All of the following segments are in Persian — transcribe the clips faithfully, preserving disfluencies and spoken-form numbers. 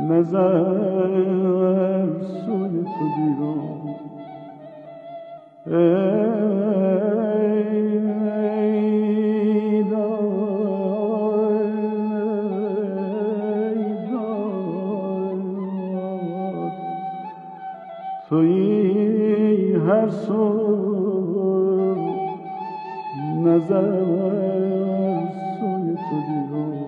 نظر سوی تو دیرم ای داد ای داد تویی هر سو نظر سوی تو دیرم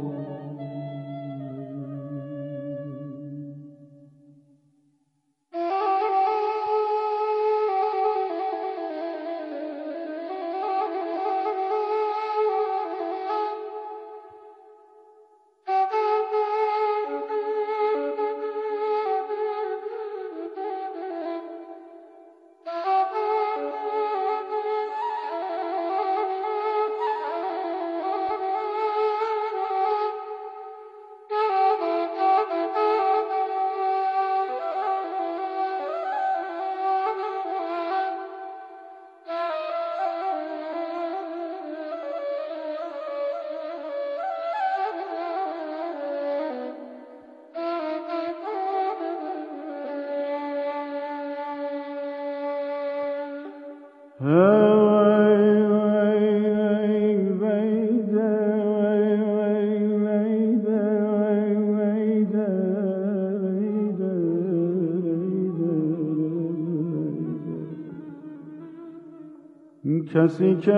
کسی که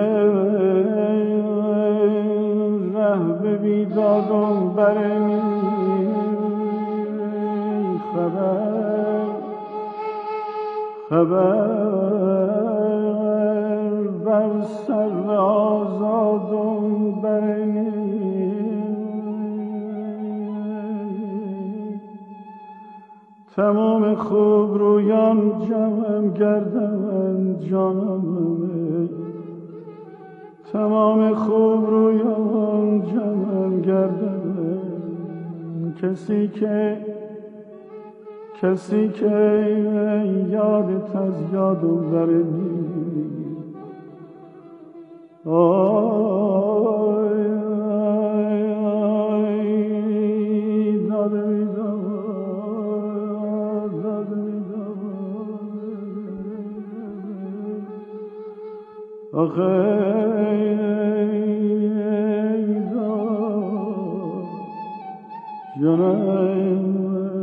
ره به بیدادم برمی خبر خبر بر سر آزادم برمی تمام خوب رویان جمعم گردن جانم تمام خوب رویان جمعم گردن کسی که کسی که یادت از یادم برمی آی آی آی داده بیداد داده بیداد آخه ای داد جانم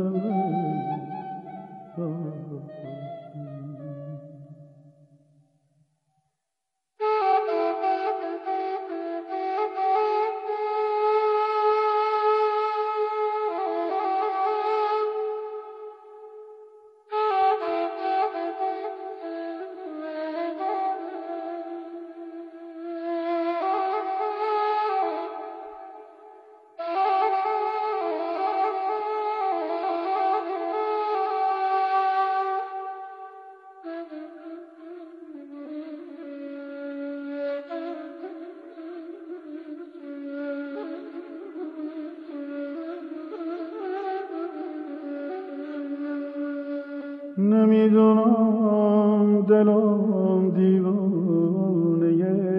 نمیدونم دلم دیوانه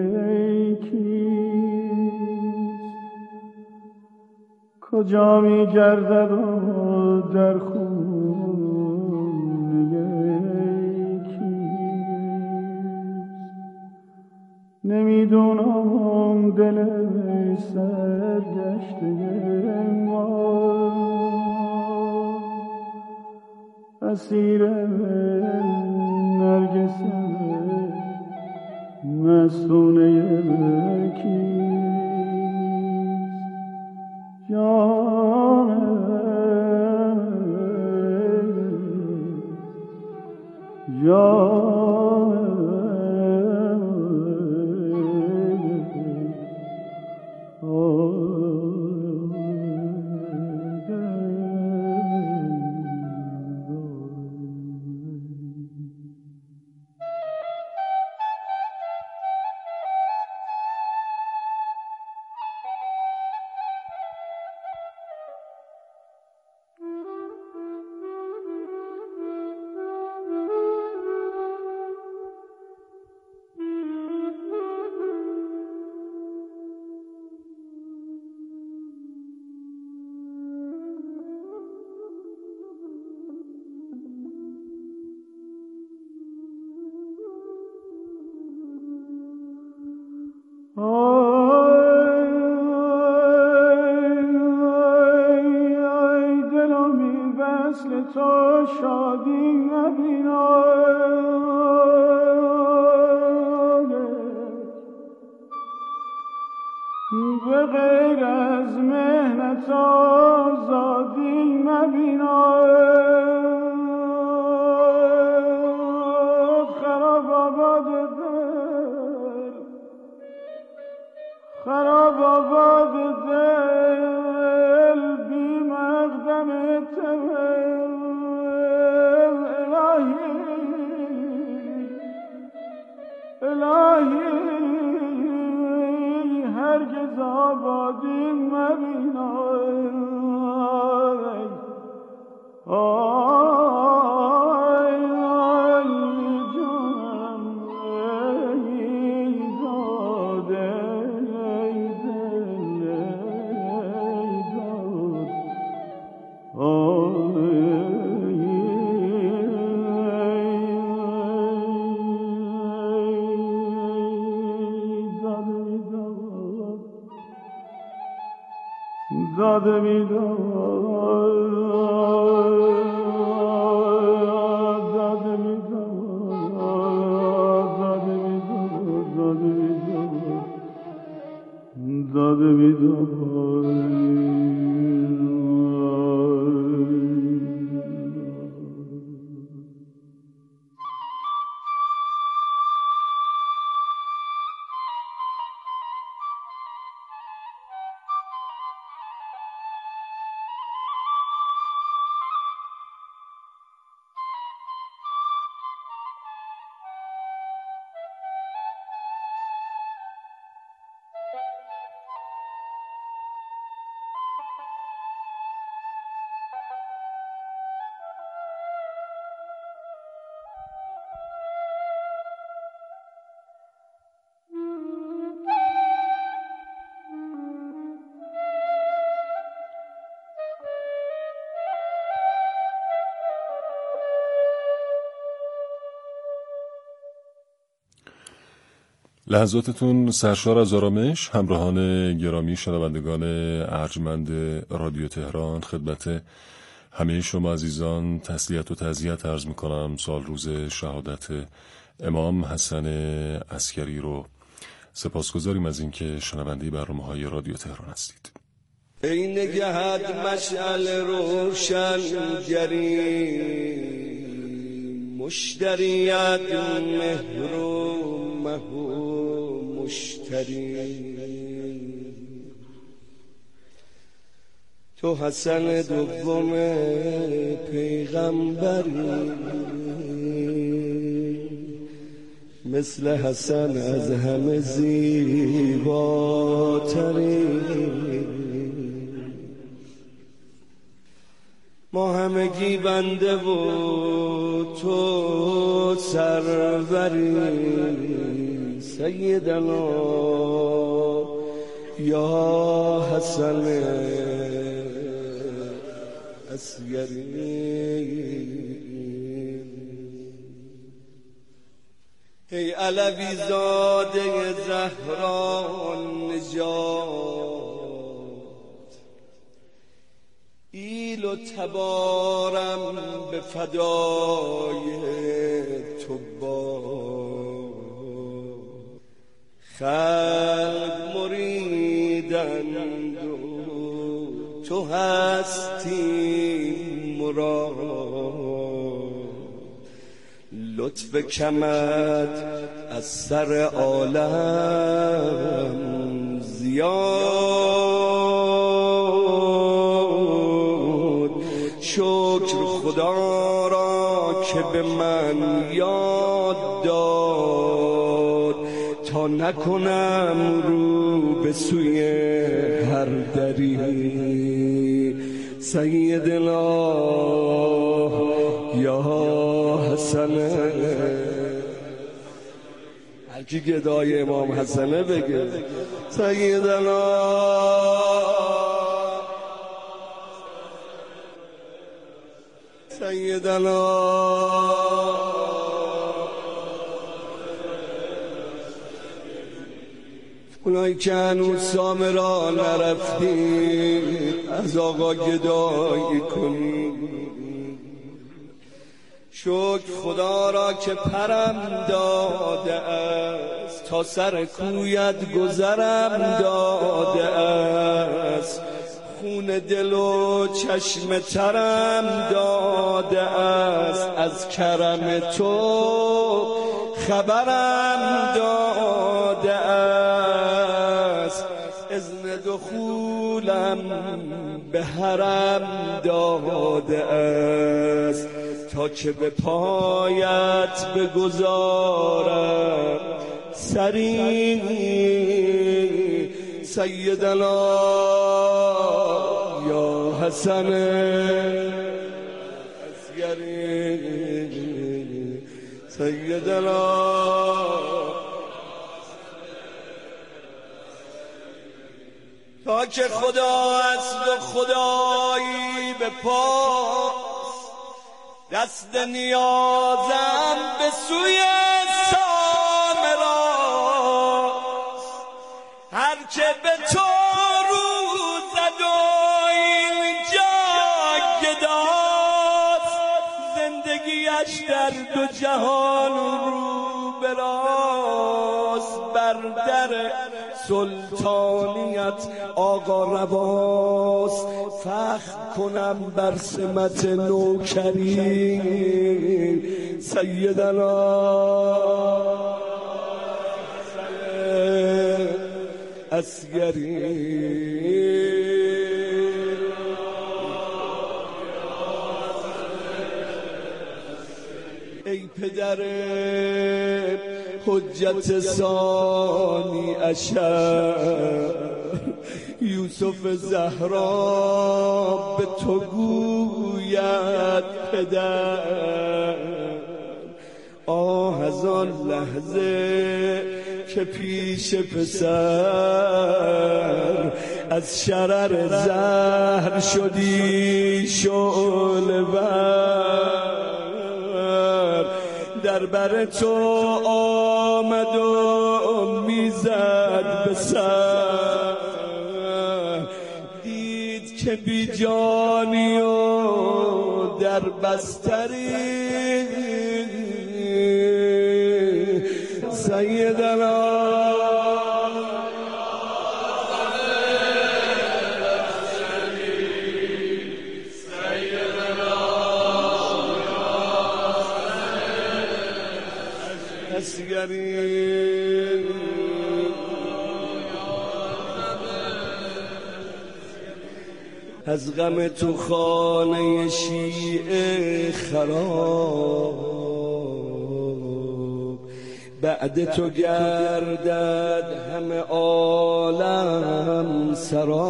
کیست کجا میگردد و در خونه کیست نمیدونم دل سرگشته ما اسیر نرگس مستونه کیست جانم جانم مثل تو شادی نبینم به غیر از مهنت آزادی مبینم خراب آباد دل خراب آباد دل بی مقدم تول الهی الهی هرگز آبادی مبینم آی آی جانم ای داده ای دل ای داد آی داده می داد داده می داد داده می داد داده می داد لحظاتتون سرشار از آرامش. همراهان گرامی شنوندگان ارجمند رادیو تهران، خدمت همه شما عزیزان تسلیت و تعزیت عرض میکنم. سال روز شهادت امام حسن عسکری رو سپاسگزاریم از اینکه شنونده برنامه‌های رادیو تهران هستید. ای نگهت مشعل روشنگری، مشتریت مهر و مهو مشتری، تو حسن دوم پیغمبری، مثل حسن از همه زیباتری، ما همگی بنده و تو سروری، سیدنا یا حسن عسکری. ای علوی زاده زهرا نجات، ایل و تبارم به فدای تو باد، خلق مریدند و تو هستی مراد، لطف کمت از سر عالم زیاد، شکر خدا را که به من یاد داد، تا نکنم رو به سوی هر دری، سیدنا یا حسن. هر کی گدای امام حسنه بگه سیدنا سیدنا اونایی که هنوز سامرا نرفتید از آقا گدایی کنید، شکر خدا را که پرم داده است، تا سر کویت گذرم داده است. خون دل و چشم ترم داده است، از کرم تو خبرم داده است. اذن دخولم به حرم داده است، تا که به پایت بگذارم سری. سیدنا یا حسن اصغری، سیدنا تا که خدا است و خدایی به پاس، دست نیازم به سوی سامراست. هرچه به تو رو زد و اینجا گداست، زندگیش در دو جهان رو براست. بر در سلطانیت آقا رواست، فخر کنم بر سمت نوکری. سیدنا اصغری، ای پدر حجت ثانی عشر، یوسف زهرا به تو گوید پدر. آه از آن لحظه که پیش پسر، از شرر زهر شدی شعله ور. در بر تو آمد و میزد به سر، دید که بی جانی و در بستری. سیدنا اصغری، از غم تو خانه شیعه خراب، بعد تو گردد همه عالم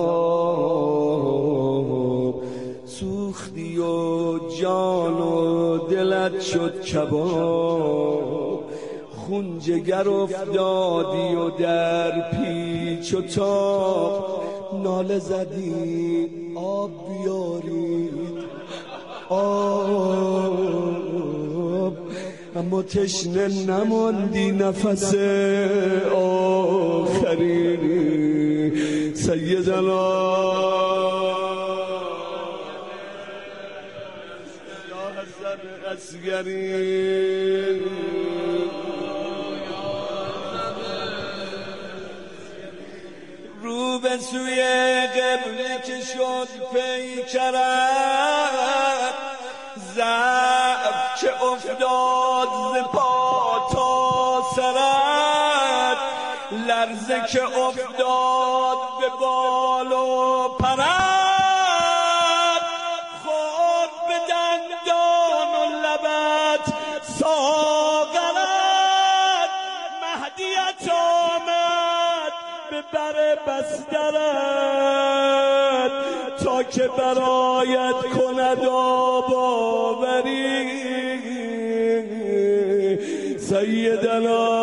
سراب. سوختی و جان و دلت شد کباب، خون جگر افتادی و در پیچ و تاب. ناله زدی آب بیارید آب، اما تشنه نماندی نفس آخری. سیدنا یا حسن اصغری، رو به سوی قبله که شد پیکرت، ضعف که افتاد ز پا تا سرت، لرزه که افتاد به بال و پرت، خود به دندان و لبت ساغرت. مهدیت آمد به بر بسترت، تا که برایت کند آب آوری. سیدنا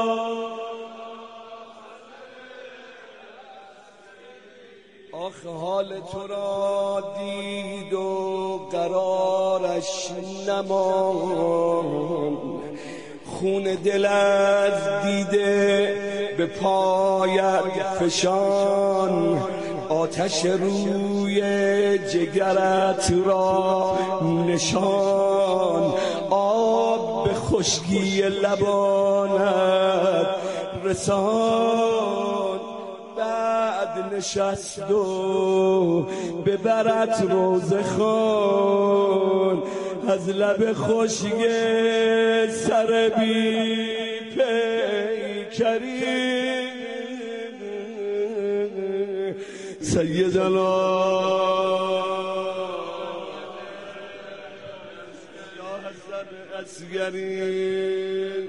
آخ حال تو را دید و قرارش نماند، خون دل از دیده به پایت فشان. آتش روی جگرت را نشان، خشکی لبانت رسان، بعد نشست و ببرت روزه خان، از لب خشک سر بی پیکری سیدنا یا حسن اصغری.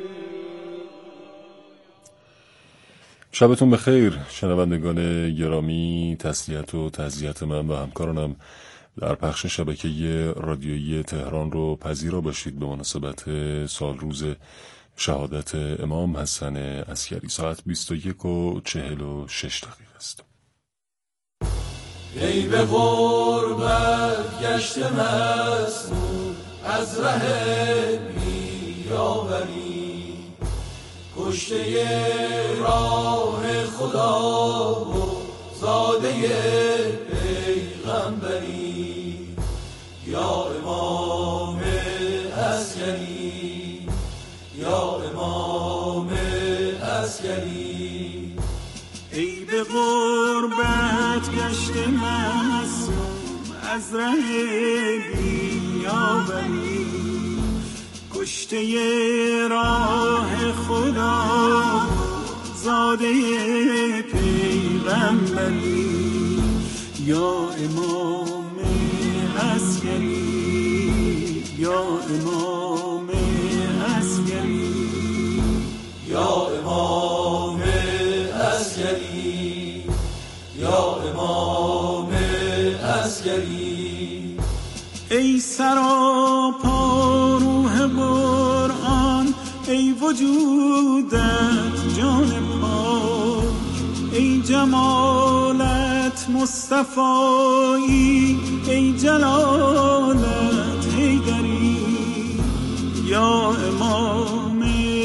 شبتون بخیر شنوندگان گرامی. تسلیت و تعزیت من و همکارانم در پخش شبکه رادیویی تهران رو پذیرا باشید به مناسبت سال روز شهادت امام حسن عسکری. ساعت بیست و یک و چهل و شش دقیقه است. ای به غربت گشت مسنون از ره بیاوری، کشته راه خدا و زاده پیغمبری، یا امام عسکری، یا امام عسکری. ای به غربت گشت معصوم از ره بیاوری، کشته راه خدا زاده پیغمبری، یا امام عسکری، یا امام عسکری، یا امام عسکری، یا امام عسکری. ای سراپا روح قرآن، ای وجودت جان پاک، ای جمالت مصطفایی، ای جلالت حیدری، یا امام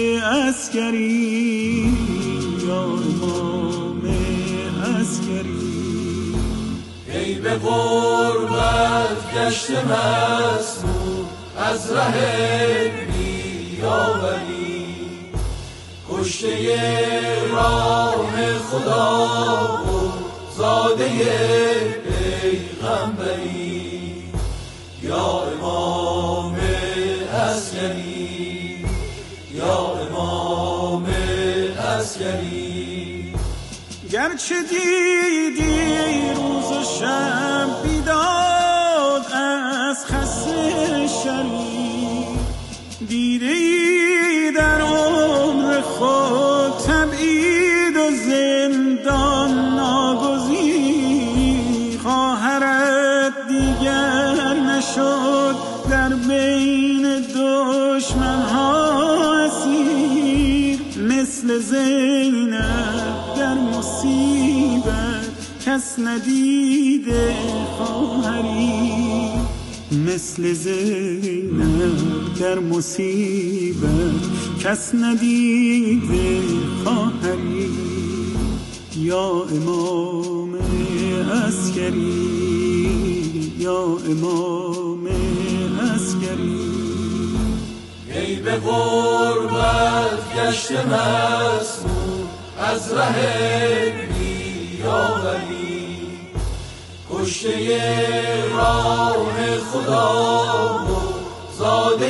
عسکری، یا امام عسکری. ای به غربت گشت مسنون از ره بیاوری، کشته راه خدا و زاده پیغمبری، یا امام عسکری، یا امام عسکری. گرچه دیدی روز و شب بیداد از خصم شری، دیده ای در عمر خود تبعید و زندان ناگزیر، خواهرت دیگر نشد در بین دشمنها اسیر، مثل زینب در مصیبت کس ندیده خواهری، مثل زینب در مصیبت کس ندیده خواهری، یا امام عسکری، یا امام عسکری. ای به غربت گشت مسنون از ره بیاوری، کشته راه خدا و زاده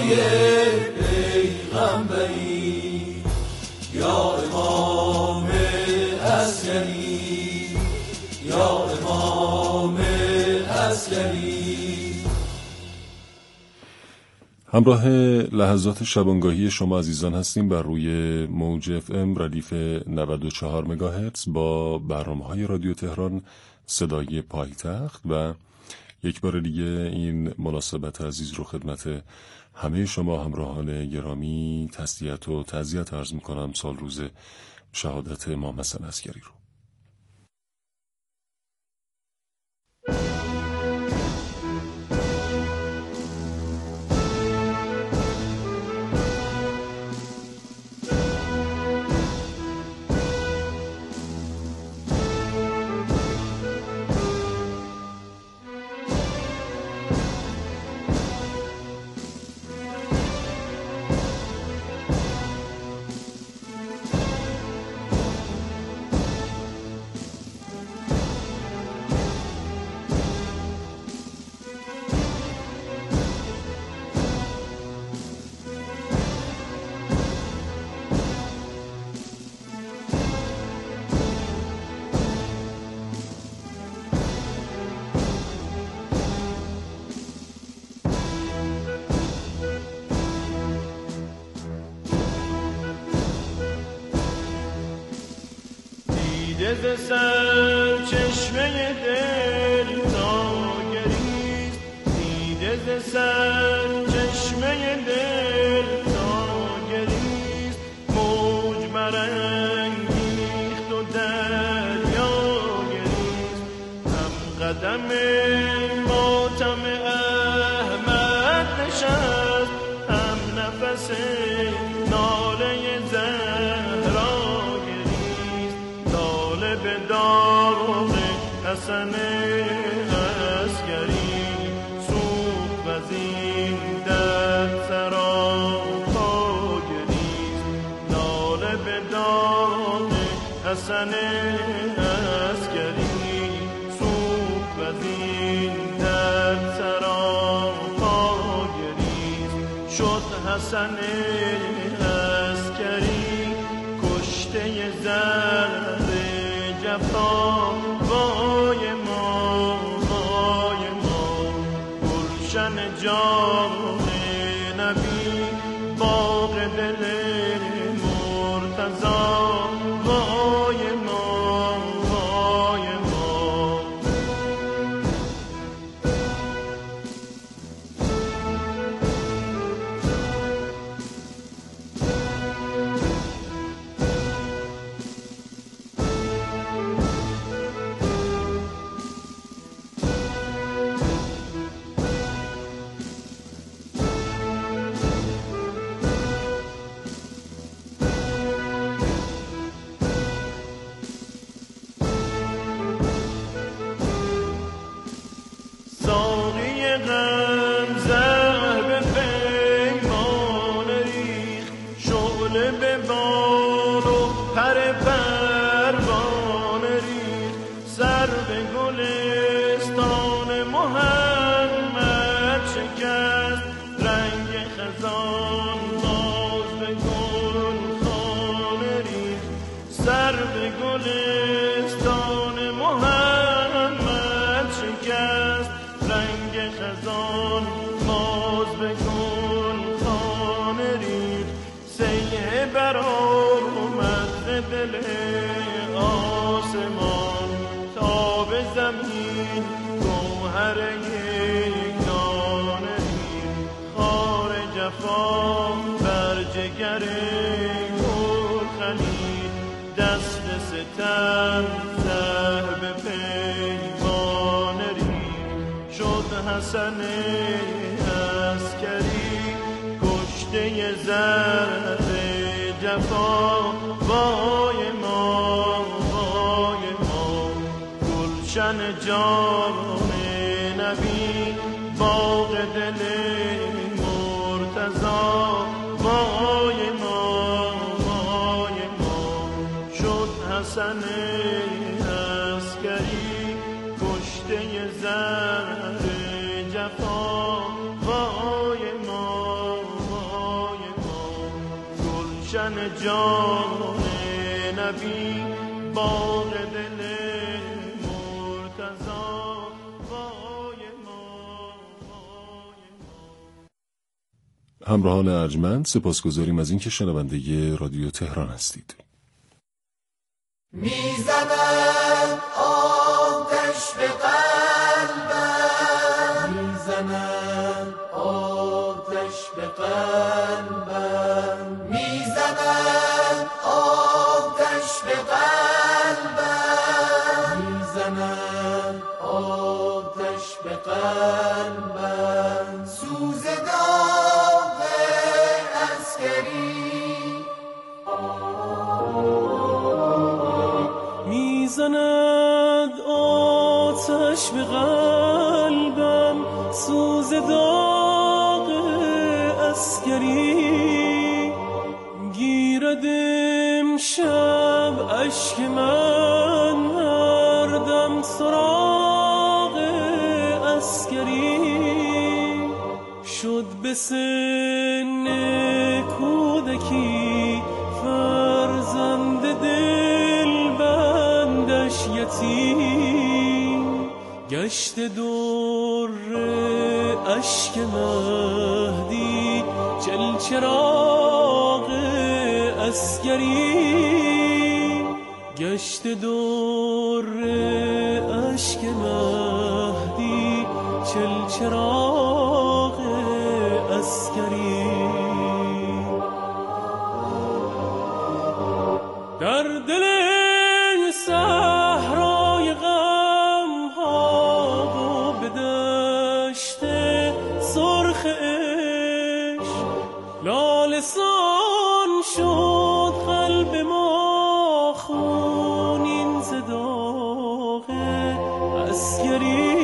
پیغمبری، یا امام عسکری، یا امام عسکری. همراه لحظات شبانگاهی شما عزیزان هستیم بر روی موج اف ام ردیف نود و چهار مگاهرتز با برنامه‌های رادیو تهران صدای پایتخت و یک بار دیگه این مناسبت عزیز رو خدمت همه شما همراهان گرامی تسلیت و تعزیت عرض می‌کنم سال روز شهادت امام حسن عسکری رو. ز سر چشمه دل ناگریست، دیده ز سر چشمه دل ناگریست. موج برانگیخت و دریا گریست، هم قدم ماتم احمد نشست، هم نفس ناله زهرا گریست. لاله به داغ حسن عسکری سوخت و زین در سراپا گریست. لاله به داغ حسن عسکری سوخت و زین در سراپا گریست. شد حسن عسکری کشته زر جفا، وای ما وای ما. گلشن جان نبی باغ دل مرتضی، وای ما وای ما. ساقی غم زهر به پیمان ریخت، شعله به بال و پر پروانه ریخت. سر به گلستان محمد شکست، رنگ خزان باز به گلخانه ریخت. سر به گلستان محمد شکست، رنگ خزان باز به گلخانه ریخت. سیه برآمد ز دل آسمان، تا به زمین گوهر یگانه ریخت. خار جفا بر جگر گل خلید، دست ستم زهر به پیمانه ریخت. شد حسن عسکری کشته زر جفا، وای ما وای ما. گلشن جان نبی باغ دل مرتضی، وای ما وای ما. شد حسن عسکری کشته زر جفا، وای ما وای ما. گلشن جان نبی باغ دل مرتضی، وای ما وای ما. همراهان ارجمند، سپاسگزاریم از اینکه شنونده رادیو تهران هستید. میزنم آتش به قلبم، میزنم آتش به قلبم، میزنم آتش به قلبم، میزنم آتش به قلبم. سوز داغ عسکری میزند آتش به قلبم، سوز داغ عسکری. گیرد امشب اشک من هر دم سراغ عسکری. شد به سن کودکی فرزند دل بندش یتیم، گشت دور اشک مهدی چل چراغ عسکری. گشت دور اشک مهدی چل چراغ عسکری در دل صحرای غم ها و به دشت سرخ عشق لالسان شد قلب ما خونین ز داغ عسکری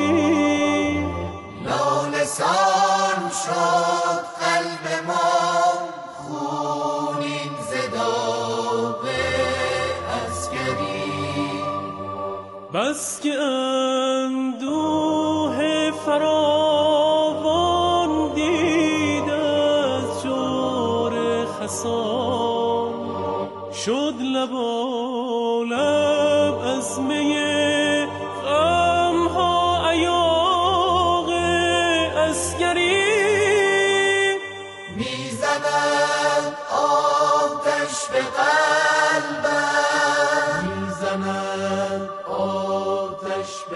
لالسان شد قلب ما خونین ز داغ عسکری بس که اندوه فراوان دید از جور خسان شد لبالب از می غمها ایاغ عسکری میزند آتش به قلبم میزند آتش به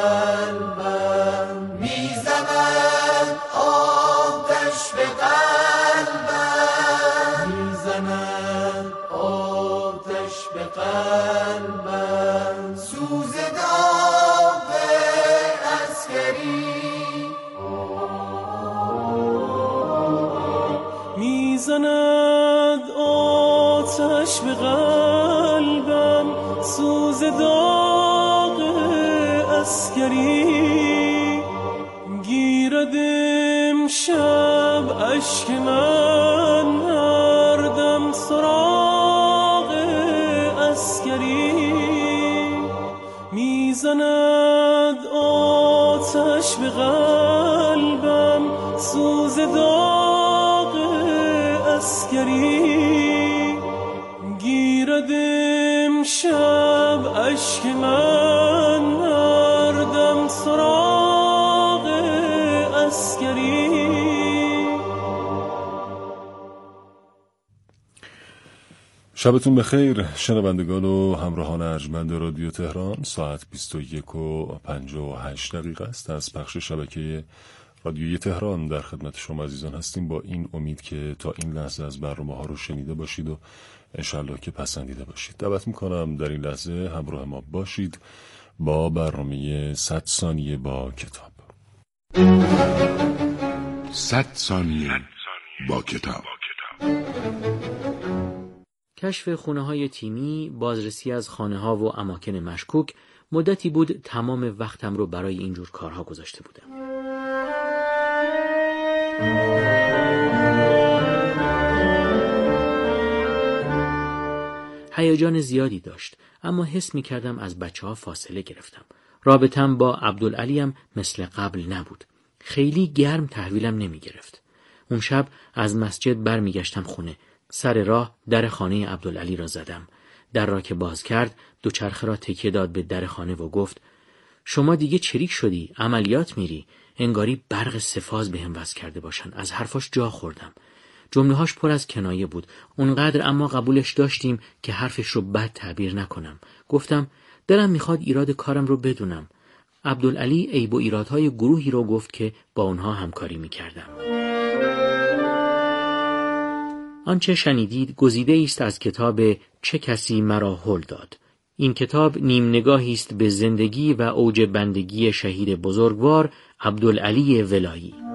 قلبم میزند آتش به قلبم میزند آتش به قلبم سوز داغ عسکری میزند آتش به قلبم سوز داغ عسکری گیرد امشب اشک من هر دم سراغ عسکری میزند آتش به قلبم سوز داغ عسکری گیرد امشب اشک من هر دم سراغ عسکری. شبتون بخیر شنوندگان و همراهان ارجمند رادیو تهران. ساعت بیست و یک و پنجاه و هشت دقیقه است. از پخش شبکه رادیوی تهران در خدمت شما عزیزان هستیم، با این امید که تا این لحظه از برنامه ها رو شنیده باشید و انشالله که پسندیده باشید. دعوت میکنم در این لحظه همراه ما باشید با برنامه صد ثانیه با کتاب. صد ثانیه با کتاب. کشف خونه‌های تیمی، بازرسی از خانه‌ها و اماکن مشکوک، مدتی بود تمام وقتم رو برای اینجور کارها گذاشته بودم. هیجان زیادی داشت، اما حس می کردم از بچه ها فاصله گرفتم. رابطم با عبدالعلی هم مثل قبل نبود. خیلی گرم تحویلم نمی گرفت. اون شب از مسجد بر می گشتم خونه. سر راه در خانه عبدالعلی را زدم. در را که باز کرد دوچرخه را تکیه داد به در خانه و گفت شما دیگه چریک شدی، عملیات میری. انگاری برق سفاز بهم وصل کرده باشن. از حرفاش جا خوردم. جمله‌هاش پر از کنایه بود. اونقدر اما قبولش داشتیم که حرفش رو بد تعبیر نکنم. گفتم دلم میخواد ایراد کارم رو بدونم. عبدالعلی عیب و ایرادهای گروهی رو گفت که با اونها همکاری میکردم. آنچه شنیدید گزیده است از کتاب چه کسی مرا هل داد. این کتاب نیم نگاهی است به زندگی و اوج بندگی شهید بزرگوار عبدالعلی ولایی.